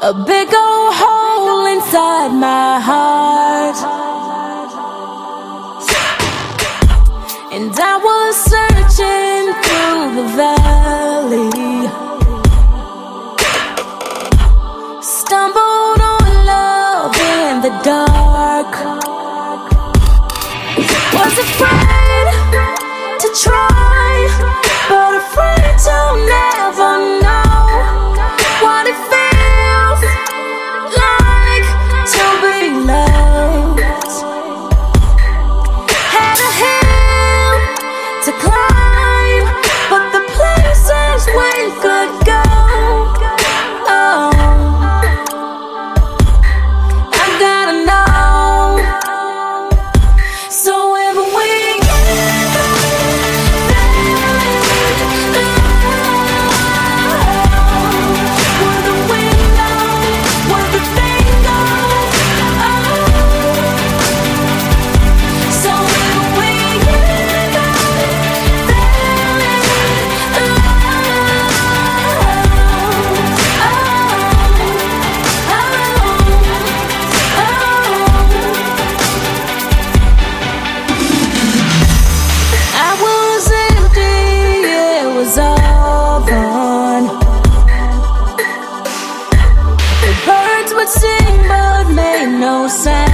a big old hole inside my heart. And I was searching through the valley, stumbled on love in the dark. Was afraid to try, but afraid to never know what it feels like to be loved. Had a hill to climb, but the places we could go, oh, I gotta know. So if we birds would sing but made no sound.